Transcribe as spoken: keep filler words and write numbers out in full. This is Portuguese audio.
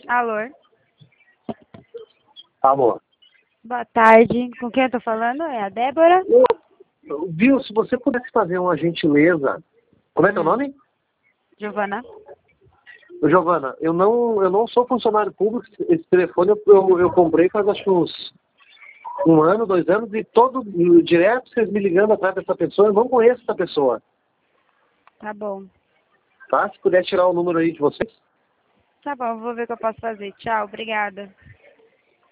Alô? Alô? Boa tarde. Com quem eu tô falando? É a Débora? Viu, se você pudesse fazer uma gentileza... Como é teu Hum. nome? Giovana? Giovana, eu não, eu não sou funcionário público. Esse telefone eu, eu, eu comprei faz acho que uns um ano, dois anos, e todo direto vocês me ligando atrás dessa pessoa. Eu não conheço essa pessoa. Tá bom. Tá? Se puder tirar o número aí de vocês. Tá bom, vou ver o que eu posso fazer. Tchau, obrigada.